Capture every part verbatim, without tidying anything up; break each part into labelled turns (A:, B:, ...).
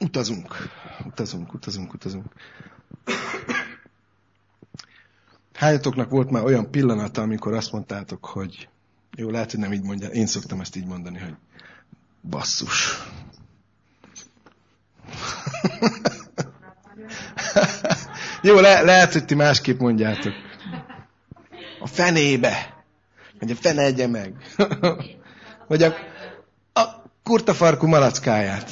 A: utazunk, utazunk, utazunk, utazunk. Hányatoknak volt már olyan pillanata, amikor azt mondtátok, hogy jó, lehet, hogy nem így mondja, én szoktam ezt így mondani, hogy basszus. Jó, le, lehet, hogy ti másképp mondjátok. A fenébe. Vagy a fene egye meg. Vagy a, a kurtafarkú malackáját.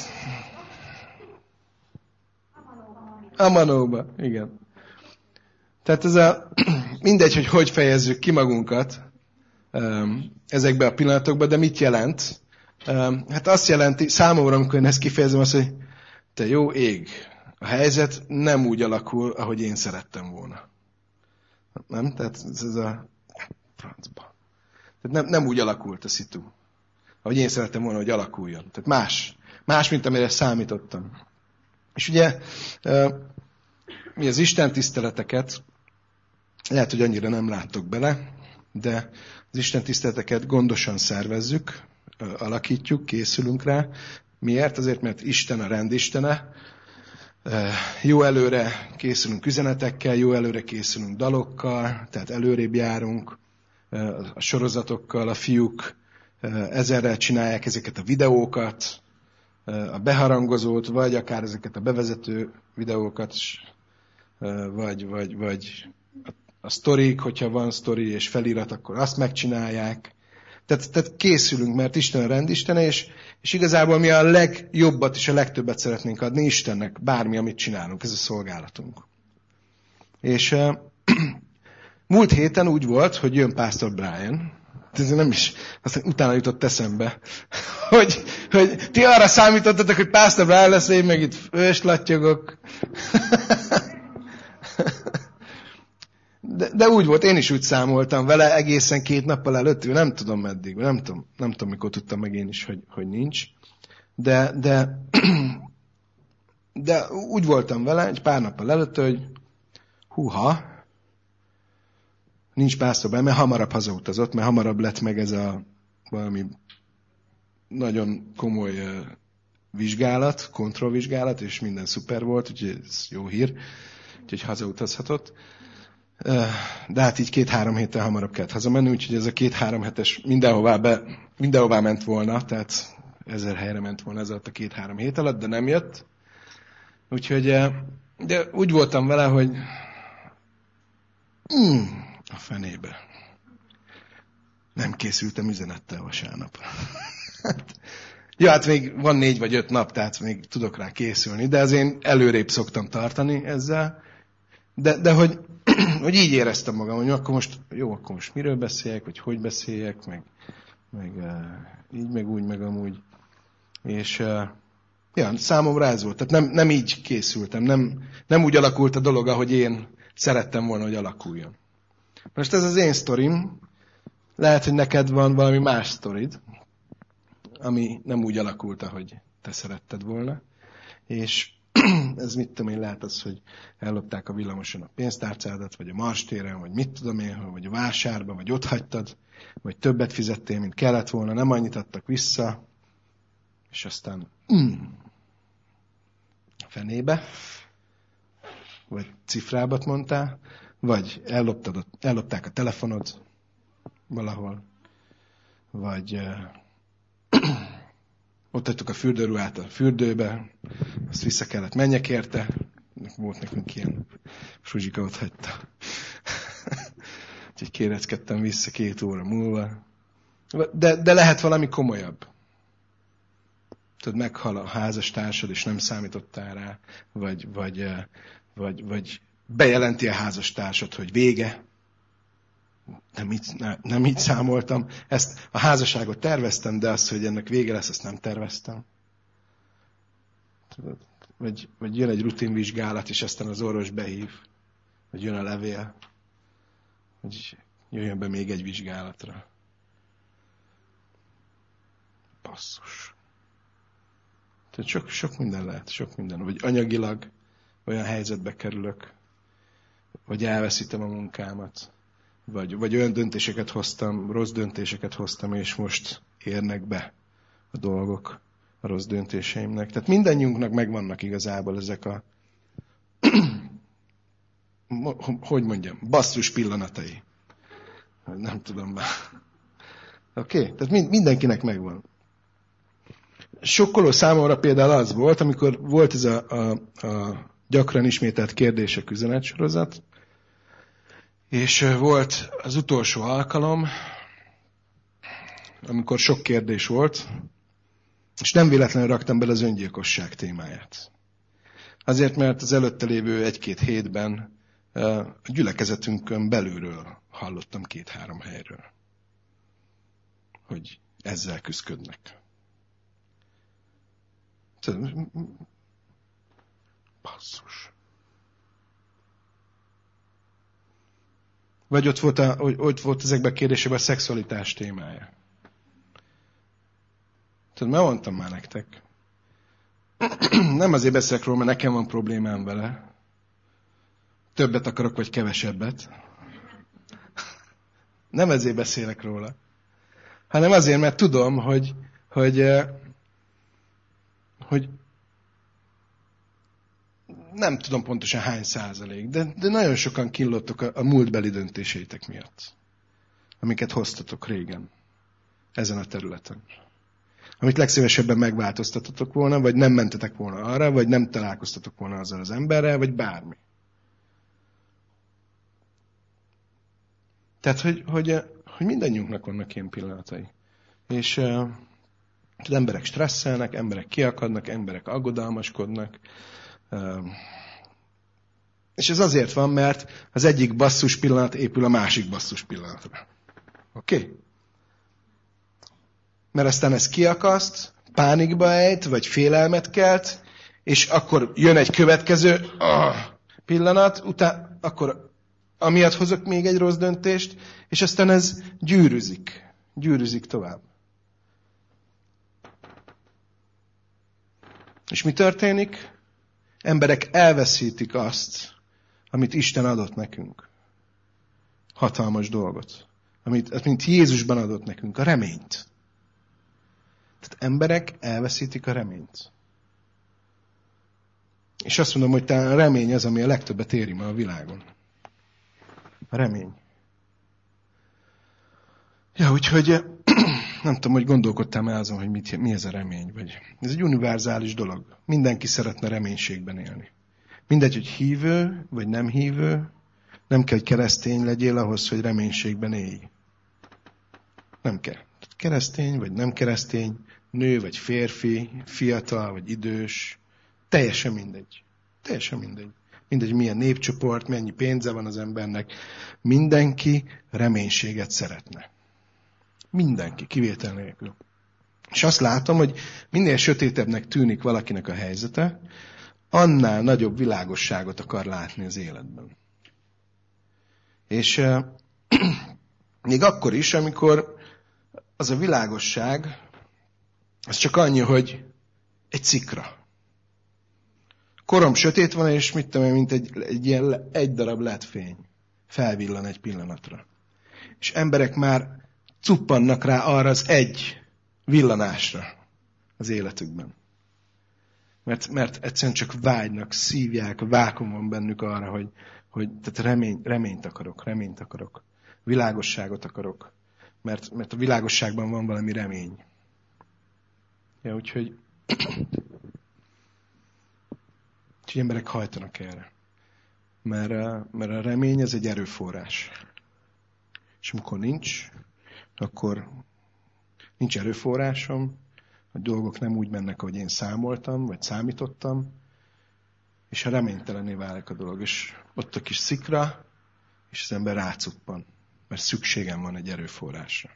A: A manóba, igen. Tehát ez a, mindegy, hogy hogy fejezzük ki magunkat ezekbe a pillanatokba, de mit jelent? Hát azt jelenti, számomra, amikor én ezt kifejezem, az, hogy te jó ég, a helyzet nem úgy alakul, ahogy én szerettem volna. Nem? Tehát ez a francba. Tehát nem, nem úgy alakult a szitu, ahogy én szerettem volna, hogy alakuljon. Tehát más. Más, mint amire számítottam. És ugye mi az Isten tiszteleteket, lehet, hogy annyira nem láttok bele, de az Isten tiszteleteket gondosan szervezzük, alakítjuk, készülünk rá. Miért? Azért, mert Isten a rendistene. Jó előre készülünk üzenetekkel, jó előre készülünk dalokkal, tehát előrébb járunk a sorozatokkal, a fiúk ezerrel csinálják ezeket a videókat, a beharangozót, vagy akár ezeket a bevezető videókat, vagy, vagy, vagy a sztorik, hogyha van sztori és felirat, akkor azt megcsinálják. Tehát, tehát készülünk, mert Isten a rendistene, és, és igazából mi a legjobbat és a legtöbbet szeretnénk adni Istennek, bármi, amit csinálunk, ez a szolgálatunk. És uh, múlt héten úgy volt, hogy jön Pastor Brian, ez nem is, aztán utána jutott eszembe, hogy, hogy ti arra számítottatok, hogy Pastor Brian lesz, én meg itt főslattyogok. De, de úgy volt, én is úgy számoltam vele egészen két nappal előtt, nem tudom meddig, nem tudom, nem tudom mikor tudtam meg én is, hogy, hogy nincs. De, de, de úgy voltam vele egy pár nappal előtt, hogy húha, nincs pásztorban, mert hamarabb hazautazott, mert hamarabb lett meg ez a valami nagyon komoly uh, vizsgálat, kontrollvizsgálat, és minden szuper volt, úgyhogy ez jó hír, úgyhogy hazautazhatott. De hát így két-három héttel hamarabb kellett hazamenni, úgyhogy ez a két-három hetes mindenhová, be, mindenhová ment volna, tehát ezer helyre ment volna ez alatt a két-három hét alatt, de nem jött. Úgyhogy de úgy voltam vele, hogy mm, a fenébe. Nem készültem üzenettel vasárnap. Ja, hát még van négy vagy öt nap, tehát még tudok rá készülni, de azért én előrébb szoktam tartani ezzel. De, de hogy, hogy így éreztem magam, hogy akkor most, jó, akkor most miről beszéljek, vagy hogy beszéljek, meg, meg uh, így, meg úgy, meg amúgy. És uh, ja, számomra ez volt. Tehát nem, nem így készültem, nem, nem úgy alakult a dolog, ahogy én szerettem volna, hogy alakuljon. Most ez az én sztorim. Lehet, hogy neked van valami más sztorid, ami nem úgy alakult, ahogy te szeretted volna. És ez mit tudom én, lehet az, hogy ellopták a villamoson a pénztárcádat, vagy a marstéren, vagy mit tudom én, vagy a vásárban, vagy ott hagytad, vagy többet fizettél, mint kellett volna, nem annyit adtak vissza, és aztán mm, a fenébe, vagy cifrábat mondtál, vagy elloptad, ellopták a telefonod valahol, vagy uh, ott hagytuk a fürdőruhát a fürdőbe, azt vissza kellett menjek érte, volt nekünk ilyen Fruzsika ott hagyta. Úgyhogy kéreckedtem vissza két óra múlva. De, de lehet valami komolyabb. Tudod, meghal a házastársad, és nem számítottál rá, vagy, vagy, vagy, vagy bejelenti a házastársad, hogy vége. Nem így, ne, nem így számoltam. Ezt a házasságot terveztem, de azt, hogy ennek vége lesz, azt nem terveztem. Tudod? Vagy, vagy jön egy rutinvizsgálat, és aztán az orvos behív. Vagy jön a levél. Vagy jöjjön be még egy vizsgálatra. Basszus. Tehát sok, sok minden lehet, sok minden. Vagy anyagilag olyan helyzetbe kerülök, vagy elveszítem a munkámat, vagy, vagy olyan döntéseket hoztam, rossz döntéseket hoztam, és most érnek be a dolgok, a rossz döntéseimnek. Tehát mindannyiunknak megvannak igazából ezek a, hogy mondjam, basszus pillanatai. Nem tudom már. Oké? Okay? Tehát mindenkinek megvan. Sokkoló számomra például az volt, amikor volt ez a, a, a gyakran ismételt kérdések üzenetsorozat, és volt az utolsó alkalom, amikor sok kérdés volt, és nem véletlenül raktam bele az öngyilkosság témáját. Azért, mert az előtte lévő egy-két hétben a gyülekezetünkön belülről hallottam két-három helyről, hogy ezzel küzdködnek. Basszus. Vagy ott volt, a, ott volt ezekben a kérdésekben a szexualitás témája. Tudod, már mondtam már nektek. Nem azért beszélek róla, mert nekem van problémám vele. Többet akarok, vagy kevesebbet. Nem ezért beszélek róla. Hanem azért, mert tudom, hogy, hogy, hogy nem tudom pontosan hány százalék, de, de nagyon sokan kínlottok a, a múltbeli döntéseitek miatt, amiket hoztatok régen ezen a területen. Amit legszívesebben megváltoztatotok volna, vagy nem mentetek volna arra, vagy nem találkoztatok volna azzal az emberrel, vagy bármi. Tehát, hogy, hogy, hogy mindannyiunknak vannak ilyen pillanatai. És uh, az emberek stresszelnek, emberek kiakadnak, emberek aggodalmaskodnak. Uh, és ez azért van, mert az egyik basszus pillanat épül a másik basszus pillanatra. Oké? Okay? Mert aztán ez kiakaszt, pánikba ejt, vagy félelmet kelt, és akkor jön egy következő oh, pillanat, utána akkor amiatt hozok még egy rossz döntést, és aztán ez gyűrűzik. Gyűrűzik tovább. És mi történik? Emberek elveszítik azt, amit Isten adott nekünk. Hatalmas dolgot. Amit, amit Jézusban adott nekünk, a reményt. Tehát emberek elveszítik a reményt. És azt mondom, hogy talán a remény az, ami a legtöbbet éri ma a világon. A remény. Ja, úgyhogy nem tudom, hogy gondolkodtál el azon, hogy mit, mi ez a remény. Vagy. Ez egy univerzális dolog. Mindenki szeretne reménységben élni. Mindegy, hogy hívő, vagy nem hívő, nem kell, hogy keresztény legyél ahhoz, hogy reménységben élj. Nem kell. Keresztény, vagy nem keresztény, nő, vagy férfi, fiatal, vagy idős, teljesen mindegy. Teljesen mindegy. Mindegy, milyen népcsoport, mennyi pénze van az embernek. Mindenki reménységet szeretne. Mindenki, kivétel nélkül. És azt látom, hogy minél sötétebbnek tűnik valakinek a helyzete, annál nagyobb világosságot akar látni az életben. És euh, még akkor is, amikor az a világosság, az csak annyi, hogy egy szikra. Korom sötét van, és mit tudom én, mint egy, egy, ilyen, egy darab led fény. Felvillan egy pillanatra. És emberek már cuppannak rá arra az egy villanásra az életükben. Mert, mert egyszerűen csak vágynak, szívják, vákum van bennük arra, hogy, hogy tehát remény, reményt akarok, reményt akarok, világosságot akarok. Mert, mert a világosságban van valami remény. Ja, úgyhogy, úgyhogy emberek hajtanak erre. Mert, mert a remény ez egy erőforrás. És amikor nincs, akkor nincs erőforrásom, a dolgok nem úgy mennek, ahogy én számoltam, vagy számítottam, és a reménytelenné válik a dolog. És ott a kis szikra, és az ember rácuppan, mert szükségem van egy erőforrásra.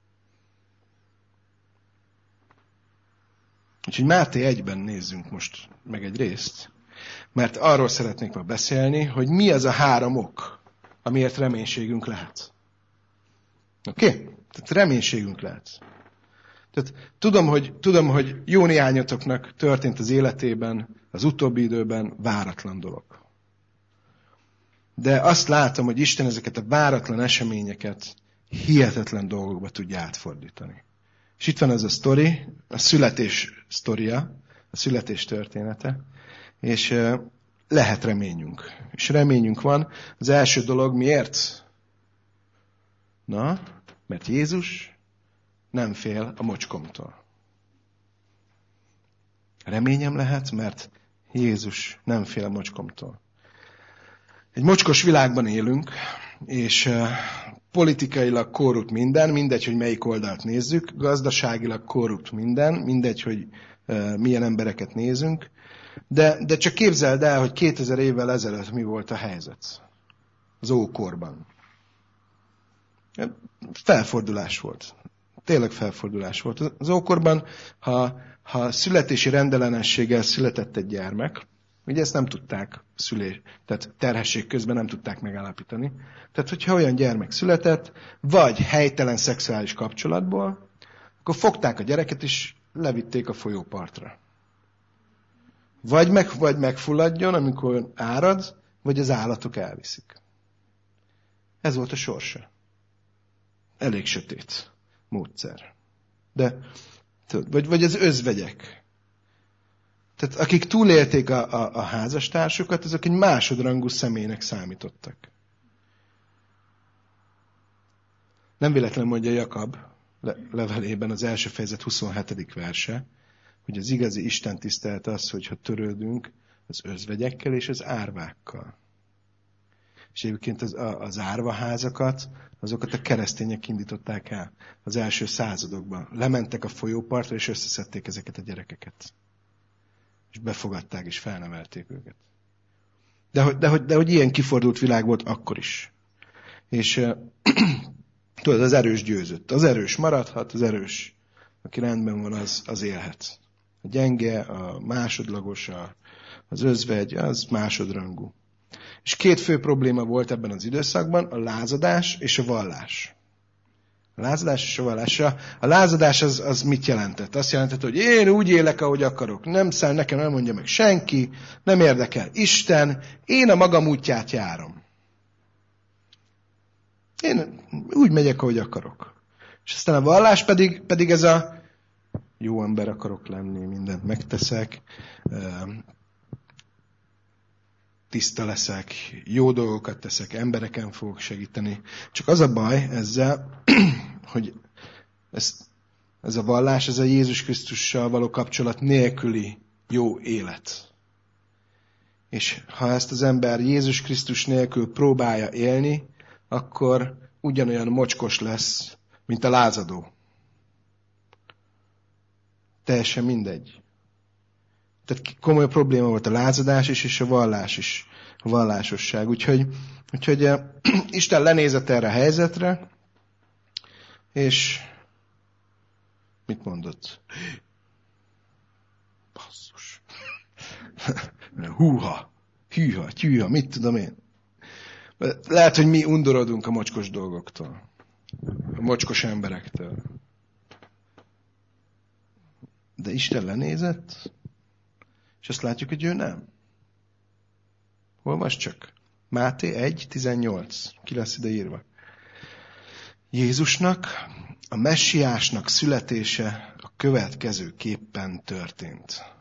A: Úgyhogy Máté egyben nézzünk most meg egy részt, mert arról szeretnék ma beszélni, hogy mi az a három ok, amiért reménységünk lehet. Oké? Okay? Tehát reménységünk lehet. Tehát tudom, hogy, tudom, hogy jó néhányatoknak történt az életében, az utóbbi időben váratlan dolog. De azt látom, hogy Isten ezeket a váratlan eseményeket hihetetlen dolgokba tudja átfordítani. És itt van ez a sztori, a születés sztoria, a születés története, és lehet reményünk. És reményünk van. Az első dolog miért? Na, mert Jézus nem fél a mocskomtól. Reményem lehet, mert Jézus nem fél a mocskomtól. Egy mocskos világban élünk, és politikailag korrupt minden, mindegy, hogy melyik oldalt nézzük, gazdaságilag korrupt minden, mindegy, hogy milyen embereket nézünk, de, de csak képzeld el, hogy kétezer évvel ezelőtt mi volt a helyzet az ókorban. Felfordulás volt. Tényleg felfordulás volt. Az ókorban, ha, ha születési rendellenességgel született egy gyermek, ugye ezt nem tudták szülés, tehát terhesség közben nem tudták megállapítani. Tehát, hogyha olyan gyermek született, vagy helytelen szexuális kapcsolatból, akkor fogták a gyereket és levitték a folyópartra. Vagy, meg, vagy megfulladjon, amikor árad, vagy az állatok elviszik. Ez volt a sorsa. Elég sötét módszer. De, vagy, vagy az özvegyek. Tehát akik túlélték a, a, a házastársukat, azok egy másodrangú személynek számítottak. Nem véletlenül mondja Jakab le, levelében az első fejezet huszonhetedik verse, hogy az igazi Isten tisztelet az, hogyha törődünk az özvegyekkel és az árvákkal. És egyébként az, az árvaházakat, azokat a keresztények indították el az első századokban. Lementek a folyópartra, és összeszedték ezeket a gyerekeket. És befogadták, és felnevelték őket. De hogy, de, hogy, de hogy ilyen kifordult világ volt akkor is. És uh, tudod, az erős győzött. Az erős maradhat, az erős, aki rendben van, az, az élhet. A gyenge, a másodlagos, a, az özvegy, az másodrangú. És két fő probléma volt ebben az időszakban, a lázadás és a vallás. A lázadás és a vallás. A lázadás az, az mit jelentett? Azt jelentett, hogy én úgy élek, ahogy akarok. Nem száll, nekem nem mondja meg senki, nem érdekel Isten, én a magam útját járom. Én úgy megyek, ahogy akarok. És aztán a vallás pedig, pedig ez a jó ember akarok lenni, mindent megteszek, tiszta leszek, jó dolgokat teszek, embereken fogok segíteni. Csak az a baj ezzel, hogy ez, ez a vallás, ez a Jézus Krisztussal való kapcsolat nélküli jó élet. És ha ezt az ember Jézus Krisztus nélkül próbálja élni, akkor ugyanolyan mocskos lesz, mint a lázadó. Teljesen mindegy. Tehát komoly probléma volt a lázadás is, és a vallás is, a vallásosság. Úgyhogy, úgyhogy uh, Isten lenézett erre a helyzetre, és mit mondott? Basszus. Húha, hűha, tyűha, mit tudom én. Lehet, hogy mi undorodunk a mocskos dolgoktól. A mocskos emberektől. De Isten lenézett, és azt látjuk, hogy ő nem. Olvasd csak. Máté egy tizennyolc. Ki lesz ide írva. Jézusnak, a messiásnak születése a következő képpen történt.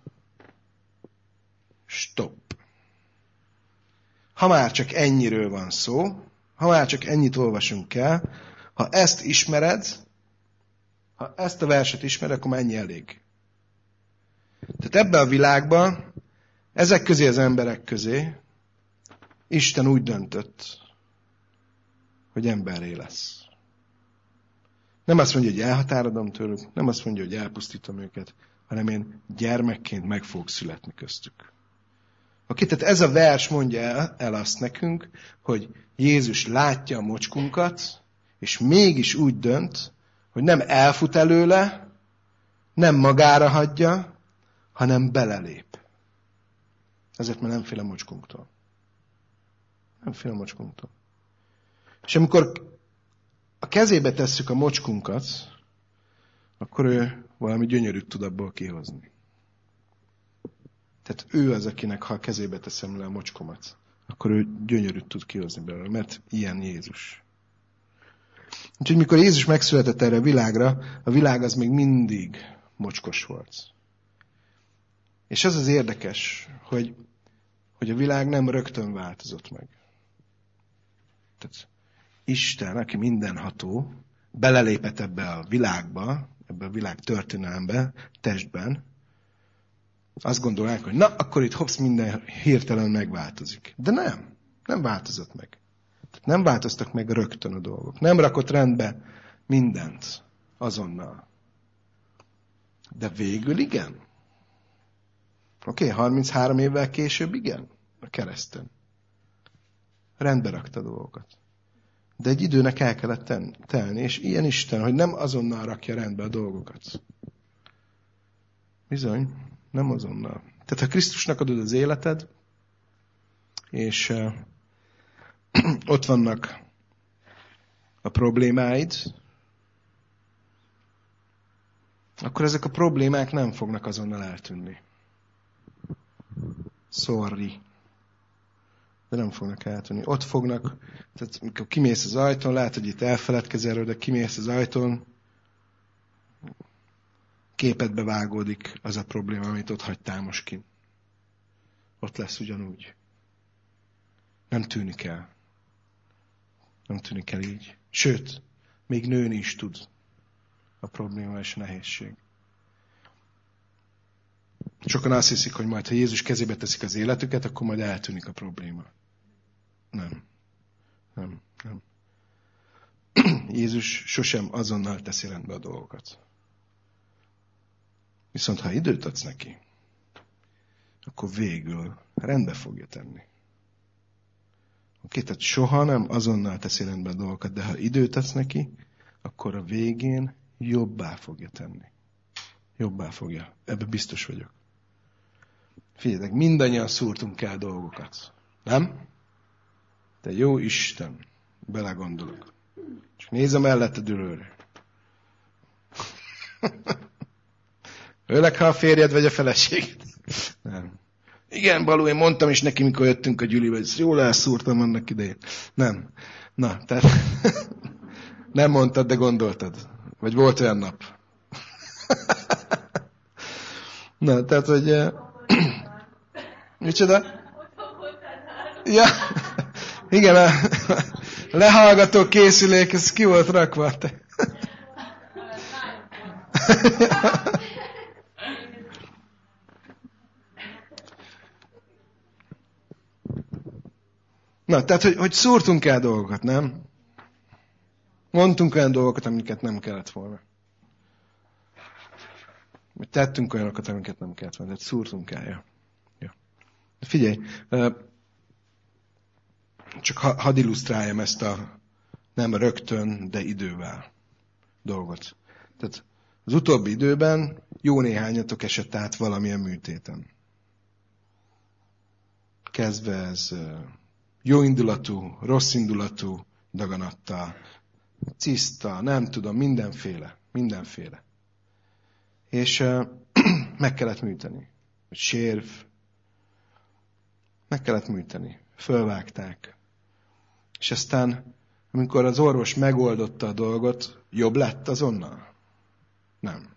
A: Stop. Ha már csak ennyiről van szó, ha már csak ennyit olvasunk el, ha ezt ismered, ha ezt a verset ismered, akkor ennyi elég. Tehát ebben a világban, ezek közé az emberek közé, Isten úgy döntött, hogy emberré lesz. Nem azt mondja, hogy elhatárodom tőlük, nem azt mondja, hogy elpusztítom őket, hanem én gyermekként meg fogok születni köztük. Oké, tehát ez a vers mondja el, el azt nekünk, hogy Jézus látja a mocskunkat, és mégis úgy dönt, hogy nem elfut előle, nem magára hagyja, hanem belelép. Ezért már nem fél a mocskunktól. Nem fél a mocskunktól. És amikor a kezébe tesszük a mocskunkat, akkor ő valami gyönyörűt tud abból kihozni. Tehát ő az, akinek, ha a kezébe teszem le a mocskomat, akkor ő gyönyörűt tud kihozni belőle, mert ilyen Jézus. Úgyhogy mikor Jézus megszületett erre a világra, a világ az még mindig mocskos volt. És az az érdekes, hogy, hogy a világ nem rögtön változott meg. Tehát Isten, aki mindenható, belelépett ebbe a világba, ebbe a világ történelembe, testben, azt gondolják, hogy na, akkor itt hopsz, minden hirtelen megváltozik. De nem, nem változott meg. Tehát nem változtak meg rögtön a dolgok. Nem rakott rendbe mindent azonnal. De végül igen. Oké, okay, harminchárom évvel később igen, a kereszten. Rendbe rakta a dolgokat. De egy időnek el kellett ten, telni, és ilyen Isten, hogy nem azonnal rakja rendbe a dolgokat. Bizony, nem azonnal. Tehát ha Krisztusnak adod az életed, és uh, ott vannak a problémáid, akkor ezek a problémák nem fognak azonnal eltűnni. Sorry. De nem fognak eltűnni. Ott fognak, tehát amikor kimész az ajtón, lehet, hogy itt elfeledkezel erről, de kimész az ajtón, képedbe vágódik az a probléma, amit ott hagytál most ki. Ott lesz ugyanúgy. Nem tűnik el. Nem tűnik el így. Sőt, még nőni is tud a probléma és a nehézség. Sokan azt hiszik, hogy majd, ha Jézus kezébe teszik az életüket, akkor majd eltűnik a probléma. Nem. Nem. Nem. Jézus sosem azonnal teszi rendbe a dolgokat. Viszont ha időt adsz neki, akkor végül rendbe fogja tenni. Oké, tehát soha nem azonnal teszi rendbe a dolgokat, de ha időt adsz neki, akkor a végén jobbá fogja tenni. Jobbá fogja. Ebben biztos vagyok. Figyeljetek, mindannyian szúrtunk el dolgokat. Nem? Te jó Isten, belegondolok. Csak nézem melletted ülőre. Főleg, ha a férjed vagy a feleséged. Nem. Igen, Balú, én mondtam is neki, mikor jöttünk a Gyülibe, hogy jól elszúrtam annak idején. Nem. Na, tehát nem mondtad, de gondoltad. Vagy volt olyan nap. Na, tehát, hogy... Micsoda? Ja, igen, a lehallgató készülék, ez ki volt rakva. Na, tehát, hogy, hogy szúrtunk el dolgokat, nem? Mondtunk olyan dolgokat, amiket nem kellett volna. Vagy tettünk olyanokat, amiket nem kellett volna. Tehát szúrtunk el, ja. Ja. De figyelj, csak hadd illusztráljam ezt a nem rögtön, de idővel dolgot. Tehát az utóbbi időben jó néhányatok esett át valamilyen műtéten. Kezdve ez jó indulatú, rossz indulatú daganattal, ciszta, nem tudom, mindenféle, mindenféle. És uh, meg kellett műteni. Sérv, meg kellett műteni. Fölvágták. És aztán, amikor az orvos megoldotta a dolgot, jobb lett azonnal? Nem.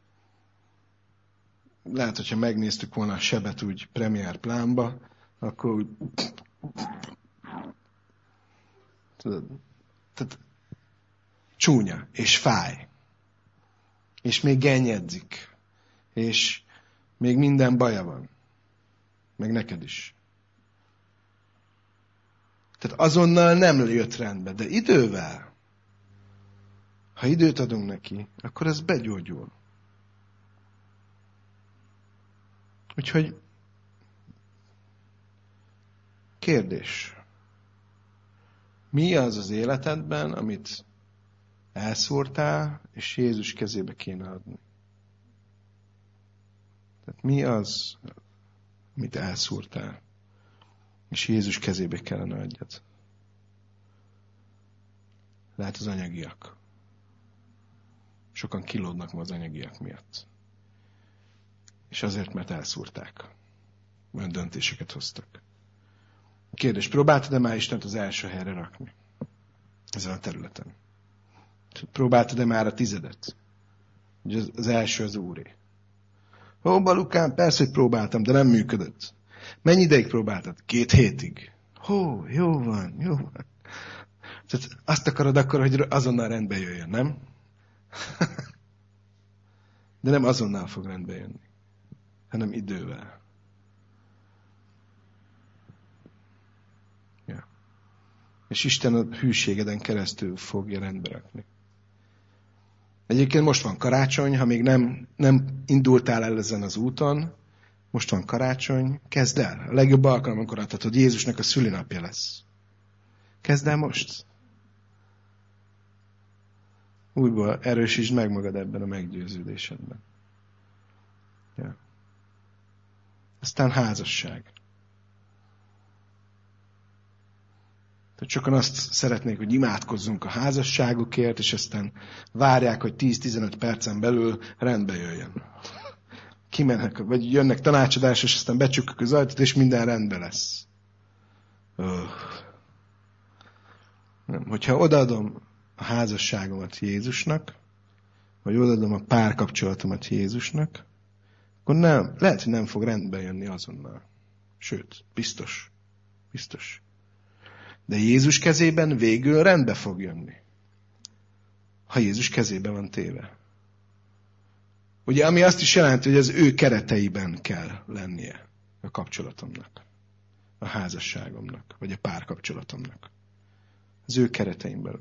A: Lehet, hogyha megnéztük volna a sebet úgy premier plánba, akkor úgy... Tudod, tehát csúnya, és fáj. És még gennyedzik. És még minden baja van. Meg neked is. Tehát azonnal nem jött rendbe, de idővel, ha időt adunk neki, akkor ez begyógyul. Úgyhogy kérdés. Mi az az életedben, amit elszórtál, és Jézus kezébe kéne adni? Tehát mi az, amit elszórtál, és Jézus kezébe kellene adjad? Lehet az anyagiak. Sokan kilódnak ma az anyagiak miatt. És azért, mert elszúrták. Olyan döntéseket hoztak. Kérdés, próbáltad-e már Istent az első helyre rakni? Ezen a területen. Próbáltad-e már a tizedet? Az, az első az Úré. Ó, Balukám, persze, hogy próbáltam, de nem működött. Mennyi ideig próbáltad? Két hétig. Hó, jó van, jó van. Tehát azt akarod akkor, hogy azonnal rendbe jöjjön, nem? De nem azonnal fog rendbe jönni, hanem idővel. Ja. És Isten a hűségeden keresztül fogja rendbe rakni. Egyébként most van karácsony, ha még nem, nem indultál el ezen az úton, most van karácsony, kezd el. A legjobb alkalom, amikor adhatod, Jézusnak a szülinapja lesz. Kezd el most. Újból erősítsd meg magad ebben a meggyőződésedben. Ja. Aztán házasság. Tehát sokan azt szeretnék, hogy imádkozzunk a házasságukért, és aztán várják, hogy tíz-tizenöt percen belül rendbe jöjjön. Kimennek, vagy jönnek tanácsadás, és aztán becsukjuk az ajtót, és minden rendben lesz. Öh. Nem. Hogyha odaadom a házasságomat Jézusnak, vagy odaadom a párkapcsolatomat Jézusnak, akkor nem, lehet, hogy nem fog rendbe jönni azonnal. Sőt, biztos. Biztos. De Jézus kezében végül rendbe fog jönni. Ha Jézus kezében van téve. Ugye, ami azt is jelenti, hogy az ő kereteiben kell lennie a kapcsolatomnak. A házasságomnak, vagy a párkapcsolatomnak. Az ő keretein belül.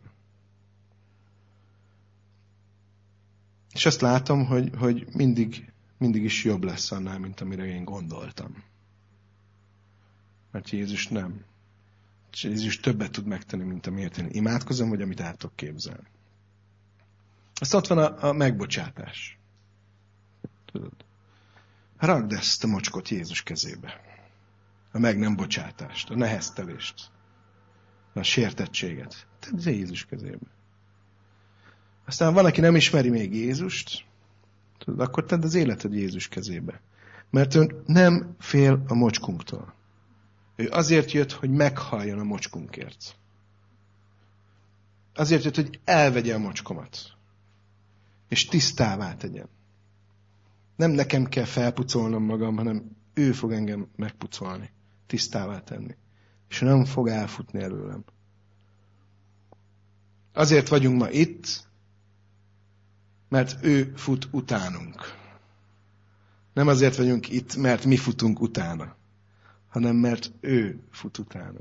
A: És azt látom, hogy, hogy mindig, mindig is jobb lesz annál, mint amire én gondoltam. Mert Jézus nem. Jézus többet tud megtenni, mint amiért én imádkozom, vagy amit el tudok képzelni. Aztán ott van a, a megbocsátás. Tudod? Ragd ezt a mocskot Jézus kezébe. A meg nem bocsátást, a neheztelést, a sértettséget. Tedd Jézus kezébe. Aztán van, aki nem ismeri még Jézust, tudod, akkor tedd az életed Jézus kezébe. Mert ő nem fél a mocskunktól. Ő azért jött, hogy meghalljon a mocskunkért. Azért jött, hogy elvegye a mocskomat. És tisztává tegyen. Nem nekem kell felpucolnom magam, hanem ő fog engem megpucolni. Tisztává tenni. És nem fog elfutni előlem. Azért vagyunk ma itt, mert ő fut utánunk. Nem azért vagyunk itt, mert mi futunk utána, hanem mert ő fut utánunk.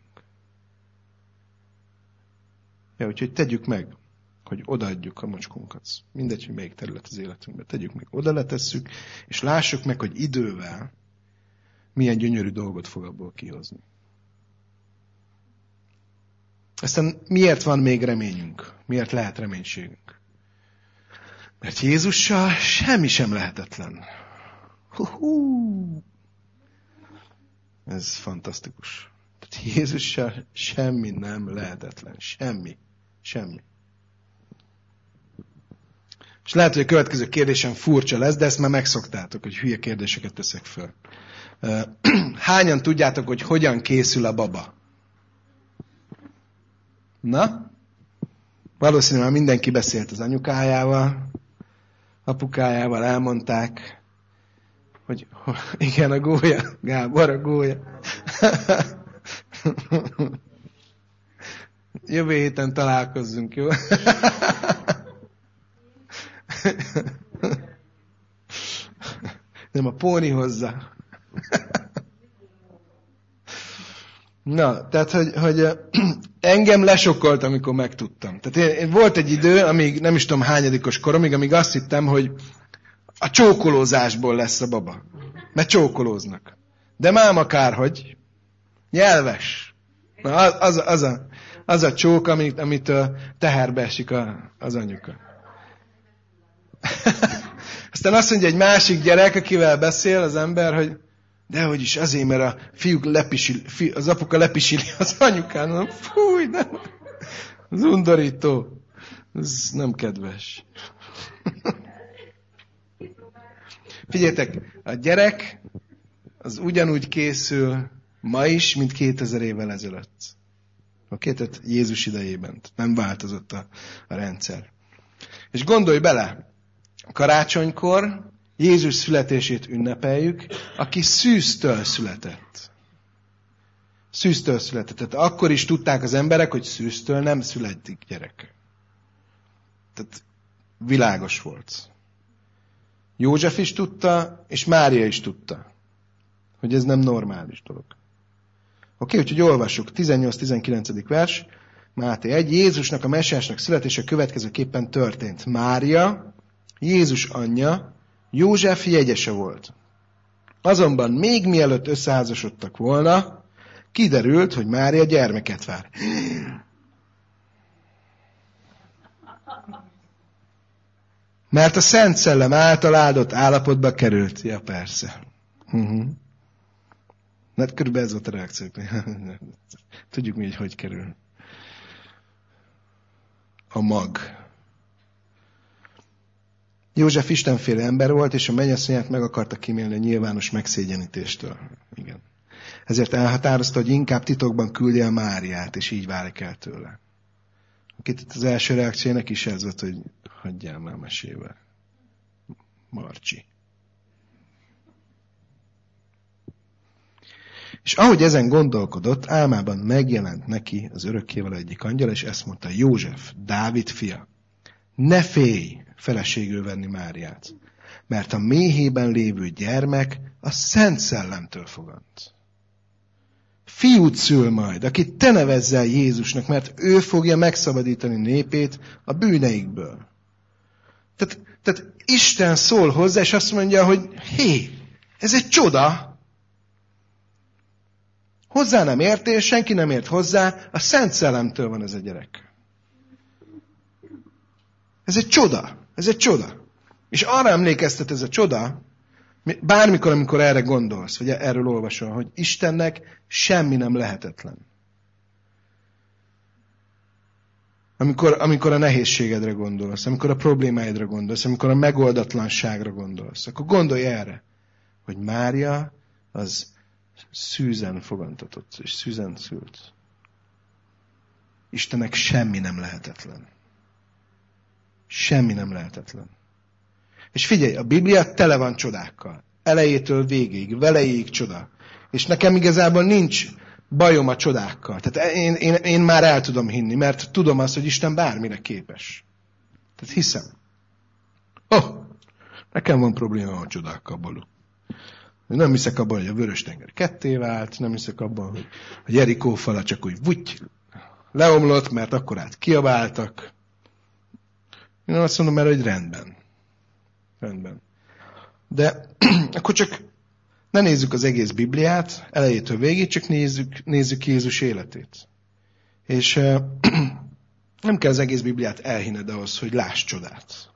A: Ja, úgyhogy tegyük meg, hogy odaadjuk a mocskunkat. Mindegy, hogy melyik terület az életünkben. Tegyük meg, oda letesszük, és lássuk meg, hogy idővel milyen gyönyörű dolgot fog abból kihozni. Aztán miért van még reményünk? Miért lehet reménységünk? Mert Jézussal semmi sem lehetetlen. Hú-hú. Ez fantasztikus. Tehát Jézussal semmi nem lehetetlen. Semmi. Semmi. És lehet, hogy a következő kérdésem furcsa lesz, de ezt már megszoktátok, hogy hülye kérdéseket teszek föl. Hányan tudjátok, hogy hogyan készül a baba? Na? Valószínűleg mindenki beszélt az anyukájával, apukájával, elmondták, hogy igen, a gólya, Gábor, a gólya. Jövő héten találkozzunk, jó? Nem, a póni hozza. Na, tehát, hogy, hogy engem lesokkolt, amikor megtudtam. Tehát én, én volt egy idő, amíg nem is tudom hányadikos koromig, amíg azt hittem, hogy a csókolózásból lesz a baba. Mert csókolóznak. De mám akárhogy. Nyelves. Na, az, az, az, a, az a csók, amit, amit teherbe esik a, az anyuka. Aztán azt mondja egy másik gyerek, akivel beszél az ember, hogy dehogy is azért, mert a fiúk lepisil, fi, az apuka lepisili az anyukán. Mondom, fúj, nem. Az undorító. Ez nem kedves. Figyeljetek, a gyerek az ugyanúgy készül ma is, mint kétezer évvel ezelőtt. Oké, tehát Jézus idejében. Nem változott a, a rendszer. És gondolj bele, karácsonykor Jézus születését ünnepeljük, aki szűztől született. Szűztől született. Tehát akkor is tudták az emberek, hogy szűztől nem születik gyerek. Tehát világos volt. József is tudta, és Mária is tudta, hogy ez nem normális dolog. Oké, úgyhogy olvassuk. tizennyolc-tizenkilencedik vers, Máté egy. Jézusnak, a messiásnak születése következőképpen történt. Mária, Jézus anyja, József jegyese volt. Azonban még mielőtt összeházasodtak volna, kiderült, hogy Mária gyermeket vár. Mert a Szent Szellem által áldott állapotba került. Ja, persze. Uh-huh. Hát körülbelül ez volt a reakció. Tudjuk mi, hogy hogy kerül. A mag. József istenféle ember volt, és a mennyasszonyát meg akarta kímélni a nyilvános megszégyenítéstől. Igen. Ezért elhatározta, hogy inkább titokban küldi el Máriát, és így válik el tőle. Akit az első reakciónak is ez volt, hogy hagyjál már mesével. Marcsi. És ahogy ezen gondolkodott, álmában megjelent neki az örökkévaló egyik angyal, és ezt mondta, József, Dávid fia, ne félj feleségül venni Máriát, mert a méhében lévő gyermek a Szent Szellemtől fogant. Fiút szül majd, akit te nevezzel Jézusnak, mert ő fogja megszabadítani népét a bűneikből. Tehát, tehát Isten szól hozzá, és azt mondja, hogy hé, ez egy csoda. Hozzá nem értél, senki nem ért hozzá, a Szent Szellemtől van ez a gyerek. Ez egy csoda, ez egy csoda. És arra emlékeztet ez a csoda, bármikor, amikor erre gondolsz, vagy erről olvasol, hogy Istennek semmi nem lehetetlen. Amikor, amikor a nehézségedre gondolsz, amikor a problémáidra gondolsz, amikor a megoldatlanságra gondolsz, akkor gondolj erre, hogy Mária az szűzen fogantatott, és szűzen szült. Istennek semmi nem lehetetlen. Semmi nem lehetetlen. És figyelj, a Biblia tele van csodákkal. Elejétől végéig, velejéig csoda. És nekem igazából nincs bajom a csodákkal. Tehát én, én, én már el tudom hinni, mert tudom azt, hogy Isten bármire képes. Tehát hiszem. Oh, nekem van probléma a csodákkal, Balú. Nem hiszek abban, hogy a Vörös-tenger ketté vált, nem hiszek abban, hogy a Jerikó fala csak úgy vuty leomlott, mert akkor át kiabáltak. Én azt mondom erre, hogy rendben. Rendben. De akkor csak ne nézzük az egész Bibliát, elejétől végig, csak nézzük, nézzük Jézus életét. És uh, nem kell az egész Bibliát elhinned ahhoz, hogy láss csodát.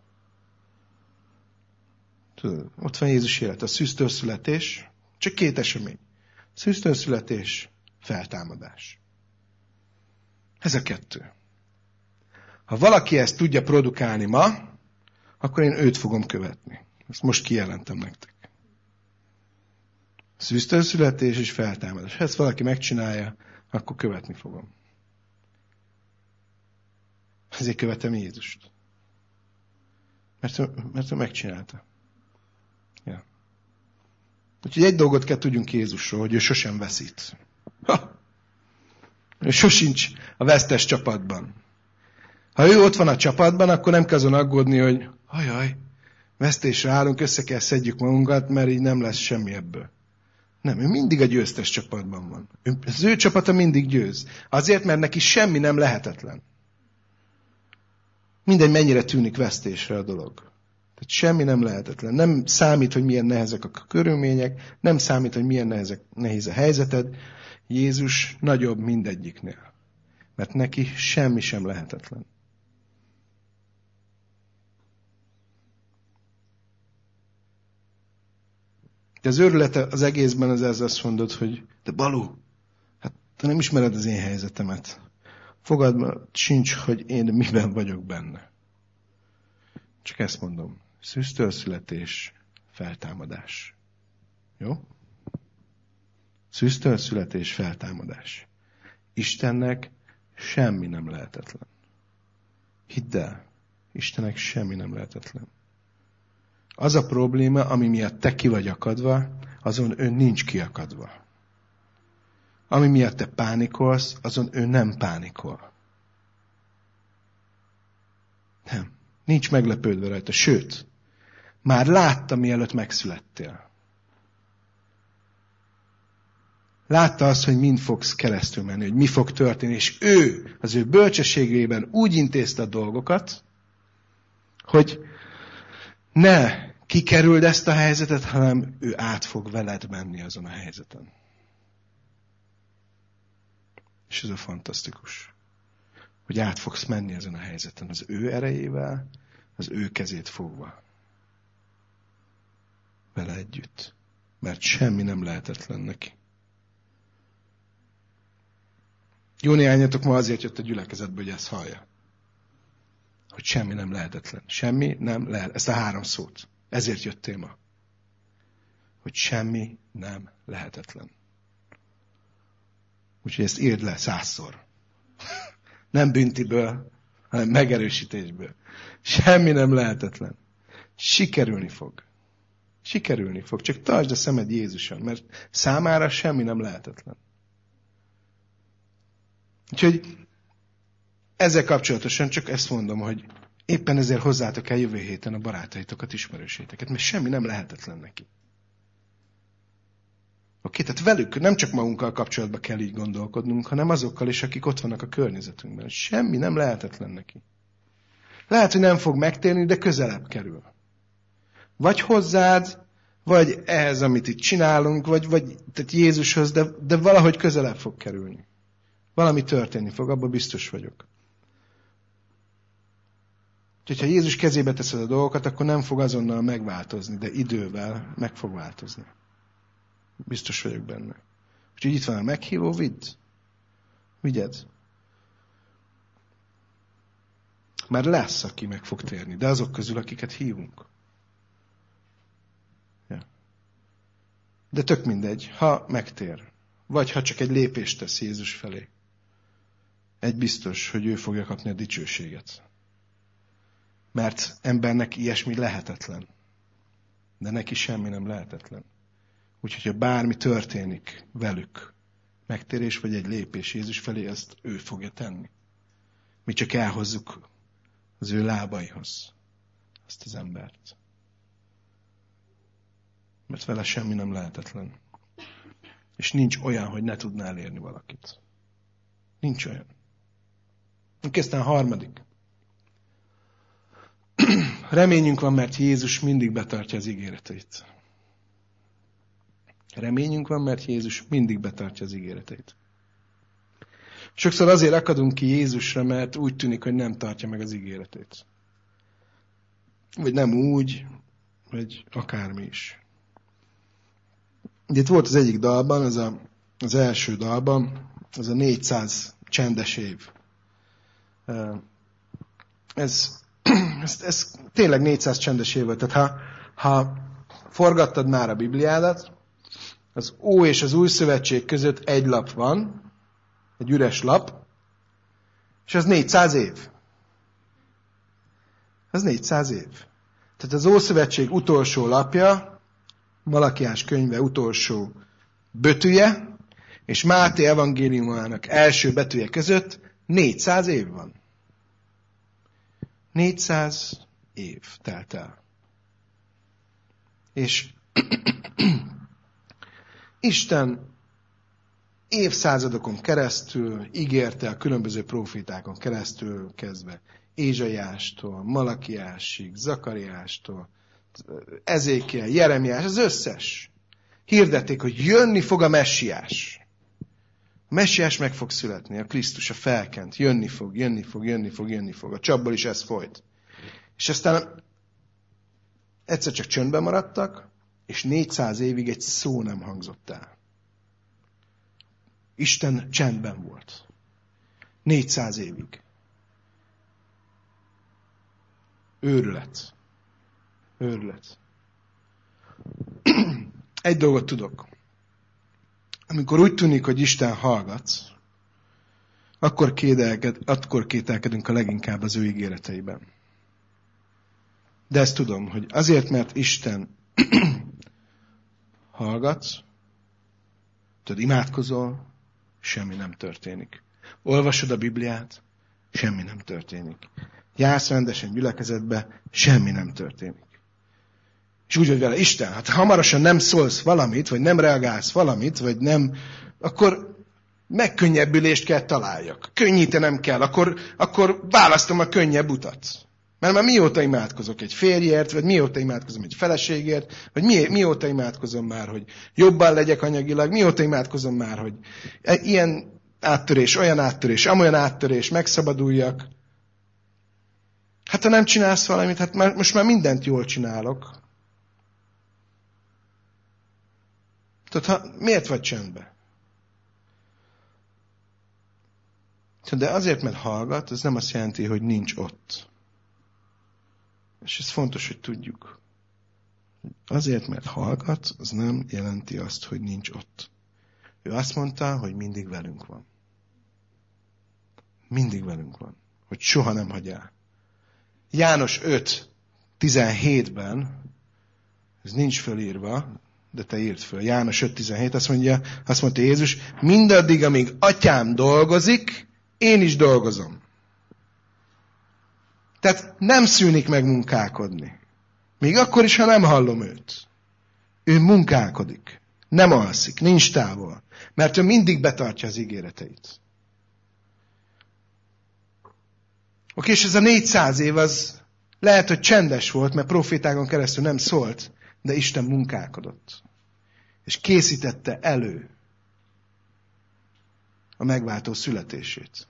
A: Tudod, ott van Jézus élet, a szűztől születés, csak két esemény. Szűztől születés, feltámadás. Ez a kettő. Ha valaki ezt tudja produkálni ma, akkor én őt fogom követni. Ezt most kijelentem nektek. Szűztől születés és feltámadás. Ha ezt valaki megcsinálja, akkor követni fogom. Ezért követem Jézust. Mert ő, mert ő megcsinálta. Ja. Úgyhogy egy dolgot kell tudjunk Jézusról, hogy ő sosem veszít. Ha! Ő sosincs a vesztes csapatban. Ha ő ott van a csapatban, akkor nem kell azon aggódni, hogy hajaj, vesztésre állunk, össze kell szedjük magunkat, mert így nem lesz semmi ebből. Nem, ő mindig a győztes csapatban van. Az ő csapata mindig győz. Azért, mert neki semmi nem lehetetlen. Mindegy, mennyire tűnik vesztésre a dolog. Tehát semmi nem lehetetlen. Nem számít, hogy milyen nehezek a körülmények, nem számít, hogy milyen nehezek, nehéz a helyzeted. Jézus nagyobb mindegyiknél. Mert neki semmi sem lehetetlen. De az őrülete az egészben az ez azt mondod, hogy de Balú, hát te nem ismered az én helyzetemet. Fogadma sincs, hogy én miben vagyok benne. Csak ezt mondom. Szűztől születés, feltámadás. Jó? Szűztől születés, feltámadás. Istennek semmi nem lehetetlen. Hidd el. Istennek semmi nem lehetetlen. Az a probléma, ami miatt te ki vagy akadva, azon ő nincs kiakadva. Ami miatt te pánikolsz, azon ő nem pánikol. Nem. Nincs meglepődve rajta. Sőt, már látta, mielőtt megszülettél. Látta azt, hogy mind fogsz keresztül menni, hogy mi fog történni, és ő az ő bölcsességében úgy intézte a dolgokat, hogy ne kikerüld ezt a helyzetet, hanem ő át fog veled menni azon a helyzeten. És ez a fantasztikus, hogy át fogsz menni ezen a helyzeten az ő erejével, az ő kezét fogva. Vele együtt. Mert semmi nem lehetetlen neki. Jó néhányatok ma azért jött a gyülekezetbe, hogy ezt hallja. Hogy semmi nem lehetetlen. Semmi nem lehet. Ezt a három szót. Ezért jöttél ma. Hogy semmi nem lehetetlen. Úgyhogy ezt írd le százszor. Nem büntiből, hanem megerősítésből. Semmi nem lehetetlen. Sikerülni fog. Sikerülni fog. Csak tartsd a szemed Jézuson, mert számára semmi nem lehetetlen. Úgyhogy ezzel kapcsolatosan csak ezt mondom, hogy éppen ezért hozzátok el jövő héten a barátaitokat, ismerőséteket, mert semmi nem lehetetlen neki. Oké, tehát velük nem csak magunkkal kapcsolatban kell így gondolkodnunk, hanem azokkal is, akik ott vannak a környezetünkben. Semmi nem lehetetlen neki. Lehet, hogy nem fog megtérni, de közelebb kerül. Vagy hozzád, vagy ehhez, amit itt csinálunk, vagy, vagy tehát Jézushoz, de, de valahogy közelebb fog kerülni. Valami történni fog, abban biztos vagyok. Úgyhogy ha Jézus kezébe teszed a dolgokat, akkor nem fog azonnal megváltozni, de idővel meg fog változni. Biztos vagyok benne. Úgyhogy itt van a meghívó, vidd. Vigyed. Már lesz, aki meg fog térni, de azok közül, akiket hívunk. Ja. De tök mindegy, ha megtér. Vagy ha csak egy lépést tesz Jézus felé. Egy biztos, hogy ő fogja kapni a dicsőséget. Mert embernek ilyesmi lehetetlen. De neki semmi nem lehetetlen. Úgyhogy ha bármi történik velük, megtérés vagy egy lépés Jézus felé, ezt ő fogja tenni. Mi csak elhozzuk az ő lábaihoz ezt az embert. Mert vele semmi nem lehetetlen. És nincs olyan, hogy ne tudná elérni valakit. Nincs olyan. Aztán a harmadik. Reményünk van, mert Jézus mindig betartja az ígéreteit. Reményünk van, mert Jézus mindig betartja az ígéreteit. Sokszor azért akadunk ki Jézusra, mert úgy tűnik, hogy nem tartja meg az ígéretét. Vagy nem úgy, vagy akármi is. Itt volt az egyik dalban, az, a, az első dalban, az a négyszáz csendes év. Ez, ez, ez tényleg négyszáz csendes év volt. Tehát ha, ha forgattad már a Bibliádat, az Ó és az Új Szövetség között egy lap van, egy üres lap, és az négyszáz év. Az négyszáz év. Tehát az Ószövetség utolsó lapja, Malakiás könyve utolsó betűje, és Máté evangéliumának első betűje között négyszáz év van. négyszáz év telt el. És Isten évszázadokon keresztül ígérte a különböző profétákon keresztül kezdve. Ézsaiástól, Malakiásig, Zakariástól, Ezékiel, Jeremiás, az összes. Hirdették, hogy jönni fog a messiás. A messiás meg fog születni, a Krisztus, a felkent. Jönni fog, jönni fog, jönni fog, jönni fog. A csapból is ez folyt. És aztán egyszer csak csöndben maradtak, és négyszáz évig egy szó nem hangzott el. Isten csendben volt. négyszáz évig. Őrület. Őrület. Egy dolgot tudok. Amikor úgy tűnik, hogy Isten hallgat, akkor, kételked, akkor kételkedünk a leginkább az ő ígéreteiben. De ezt tudom, hogy azért, mert Isten hallgatsz, tudod, imádkozol, semmi nem történik. Olvasod a Bibliát, semmi nem történik. Jársz rendesen gyülekezetbe, semmi nem történik. És úgy vagy vele, Isten, hát hamarosan nem szólsz valamit, vagy nem reagálsz valamit, vagy nem, akkor megkönnyebbülést kell találjak. Könnyítenem kell, akkor, akkor választom a könnyebb utat. Mert már mióta imádkozok egy férjért, vagy mióta imádkozom egy feleségért, vagy mi, mióta imádkozom már, hogy jobban legyek anyagilag, mióta imádkozom már, hogy ilyen áttörés, olyan áttörés, amolyan áttörés, megszabaduljak. Hát ha nem csinálsz valamit, hát már, most már mindent jól csinálok. Tudod, ha, miért vagy csendben? De azért, mert hallgat, az nem azt jelenti, hogy nincs ott. És ez fontos, hogy tudjuk. Azért, mert hallgat, az nem jelenti azt, hogy nincs ott. Ő azt mondta, hogy mindig velünk van. Mindig velünk van. Hogy soha nem hagy el. János öt tizenhétben, ez nincs fölírva, de te írd föl. János öt tizenhét azt mondja, azt mondta Jézus, mindaddig, amíg atyám dolgozik, én is dolgozom. Tehát nem szűnik meg munkálkodni. Még akkor is, ha nem hallom őt. Ő munkálkodik. Nem alszik, nincs távol. Mert ő mindig betartja az ígéreteit. Oké, és ez a négyszáz év az lehet, hogy csendes volt, mert profétákon keresztül nem szólt, de Isten munkálkodott. És készítette elő a megváltó születését.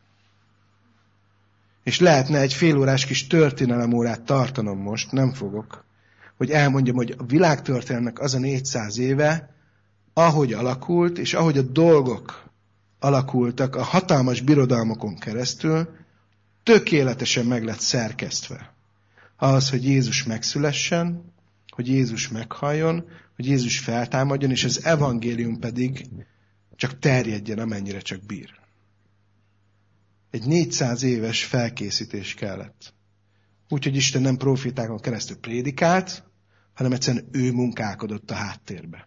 A: És lehetne egy félórás kis történelemórát tartanom most, nem fogok, hogy elmondjam, hogy a világtörténelmek az a négyszáz éve, ahogy alakult, és ahogy a dolgok alakultak a hatalmas birodalmakon keresztül, tökéletesen meg lett szerkesztve. Ahhoz, hogy Jézus megszülessen, hogy Jézus meghalljon, hogy Jézus feltámadjon, és az evangélium pedig csak terjedjen, amennyire csak bír. Egy négyszáz éves felkészítés kellett. Úgyhogy Isten nem profétákon keresztül prédikált, hanem egyszerűen ő munkálkodott a háttérbe.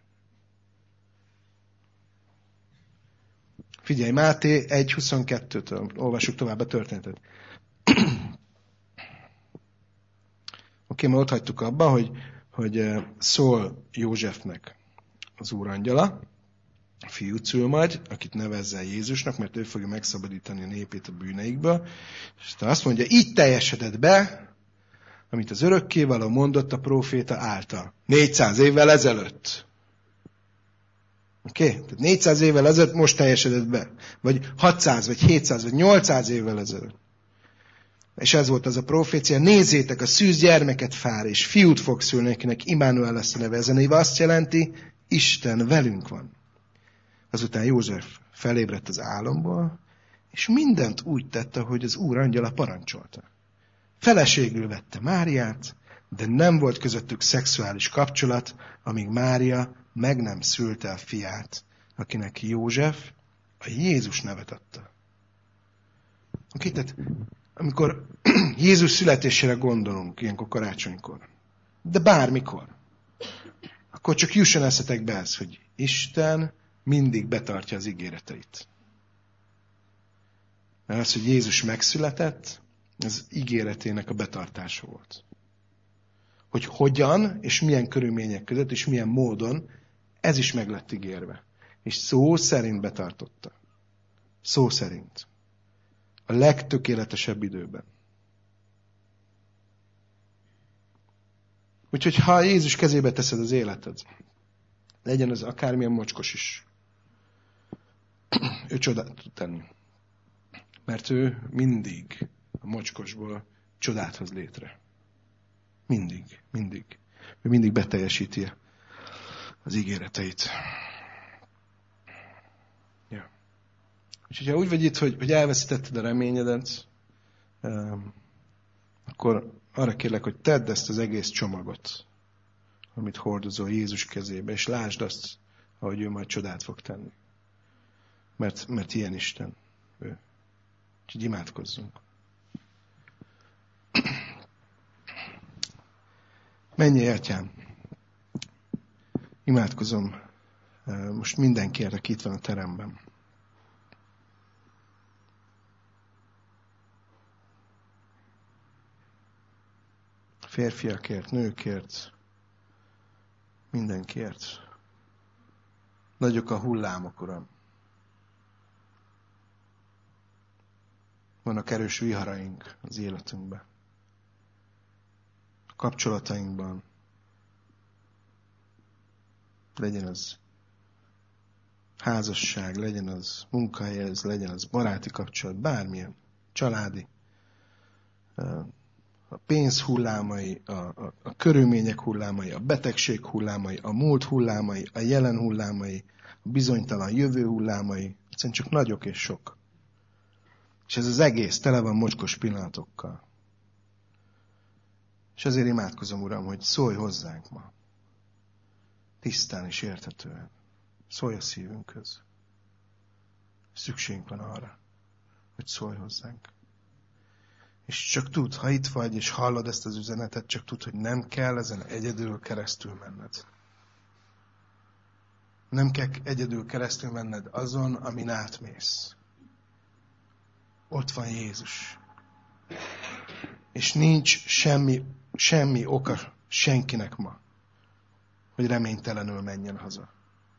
A: Figyelj, Máté egy huszonkettőtől olvassuk tovább a történetet. Oké, mert ott hagytuk abba, hogy, hogy szól Józsefnek az úrangyala, a fiút szül majd, akit nevezzel Jézusnak, mert ő fogja megszabadítani a népét a bűneikből. És azt mondja, így teljesedett be, amit az örökkévaló mondott a próféta által. négyszáz évvel ezelőtt. Oké? Okay? Tehát négyszáz évvel ezelőtt most teljesedett be. Vagy hatszáz, vagy hétszáz, vagy nyolcszáz évvel ezelőtt. És ez volt az a profécia, nézzétek, a szűz gyermeket fár, és fiút fog szülni, akinek Immanuel lesz a neve. Ez a név azt jelenti, Isten velünk van. Azután József felébredt az álomból, és mindent úgy tette, hogy az úr angyala parancsolta. Feleségül vette Máriát, de nem volt közöttük szexuális kapcsolat, amíg Mária meg nem szülte a fiát, akinek József a Jézus nevet adta. Oké, tehát amikor Jézus születésére gondolunk, ilyenkor karácsonykor, de bármikor, akkor csak jusson eszetekbe ez, hogy Isten mindig betartja az ígéreteit. Mert az, hogy Jézus megszületett, ez ígéretének a betartása volt. Hogy hogyan, és milyen körülmények között, és milyen módon, ez is meg lett ígérve. És szó szerint betartotta. Szó szerint. A legtökéletesebb időben. Úgyhogy ha Jézus kezébe teszed az életed, legyen az akármilyen mocskos is, ő csodát tud tenni. Mert ő mindig a mocskosból csodát hoz létre. Mindig, mindig. Ő mindig beteljesíti az ígéreteit. Ja. Úgyhogy ha úgy vagy itt, hogy, hogy elveszítetted a reményedet, akkor arra kérlek, hogy tedd ezt az egész csomagot, amit hordozol Jézus kezébe, és lásd azt, ahogy ő majd csodát fog tenni. Mert, mert ilyen Isten ő. Úgyhogy imádkozzunk. Menjél, Atyám! Imádkozom most mindenkiért, aki itt van a teremben. Férfiakért, nőkért, mindenkiért. Nagyok a hullámok, Uram. Vannak erős viharaink az életünkben, a kapcsolatainkban. Legyen az házasság, legyen az munkahely, legyen az baráti kapcsolat, bármilyen, családi. A pénz hullámai, a, a, a körülmények hullámai, a betegség hullámai, a múlt hullámai, a jelen hullámai, a bizonytalan jövő hullámai, egyszerűen csak nagyok és sok. És ez az egész tele van mocskos pillanatokkal. És azért imádkozom, Uram, hogy szólj hozzánk ma. Tisztán és érthetően. Szólj a szívünkhöz. Szükségünk van arra, hogy szólj hozzánk. És csak tudd, ha itt vagy, és hallod ezt az üzenetet, csak tudd, hogy nem kell ezen egyedül keresztül menned. Nem kell egyedül keresztül menned azon, amin átmész. Ott van Jézus. És nincs semmi, semmi oka senkinek ma, hogy reménytelenül menjen haza.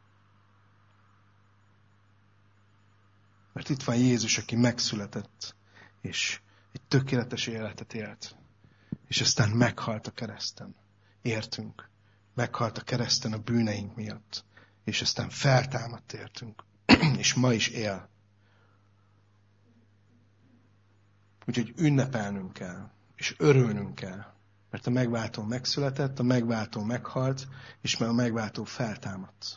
A: Mert itt van Jézus, aki megszületett, és egy tökéletes életet élt. És aztán meghalt a kereszten. Értünk. Meghalt a kereszten a bűneink miatt. És aztán feltámadt értünk. És ma is él. Úgyhogy ünnepelnünk kell. És örülnünk kell. Mert a megváltó megszületett, a megváltó meghalt, és már a megváltó feltámadt.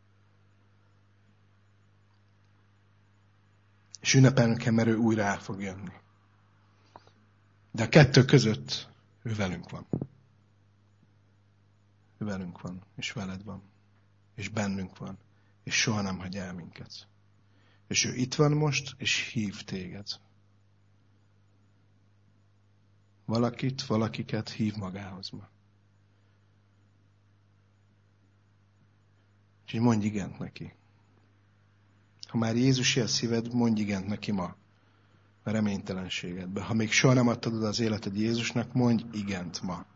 A: És ünnepelnünk kell, mert ő újra el fog jönni. De a kettő között ő velünk van. Ő velünk van, és veled van, és bennünk van, és soha nem hagy el minket. És ő itt van most, és hív téged. Valakit, valakiket hív magához ma. Úgyhogy mondj igent neki. Ha már Jézus él szíved, mondj igent neki ma. A reménytelenségedbe. Ha még soha nem adtad oda az életed Jézusnak, mondj igent ma.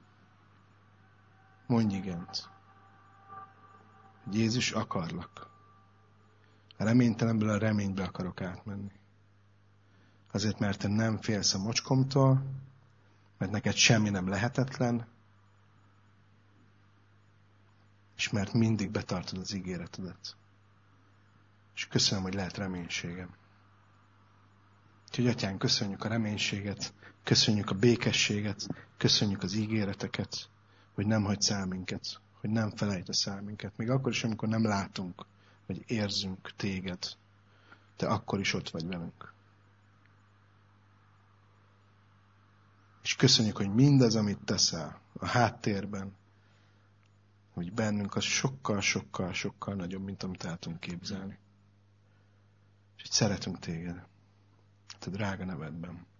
A: Mondj igent. Hogy Jézus, akarlak. A reménytelenből a reménybe akarok átmenni. Azért, mert te nem félsz a mocskomtól, mert neked semmi nem lehetetlen, és mert mindig betartod az ígéretedet. És köszönöm, hogy lehet reménységem. Úgyhogy, Atyán, köszönjük a reménységet, köszönjük a békességet, köszönjük az ígéreteket, hogy nem hagysz el minket, hogy nem felejtesz el minket. Még akkor is, amikor nem látunk, vagy érzünk téged, te akkor is ott vagy velünk. És köszönjük, hogy mindaz, amit teszel a háttérben, hogy bennünk az sokkal, sokkal, sokkal nagyobb, mint amit el tudunk képzelni. És hogy szeretünk téged. Te drága nevedben.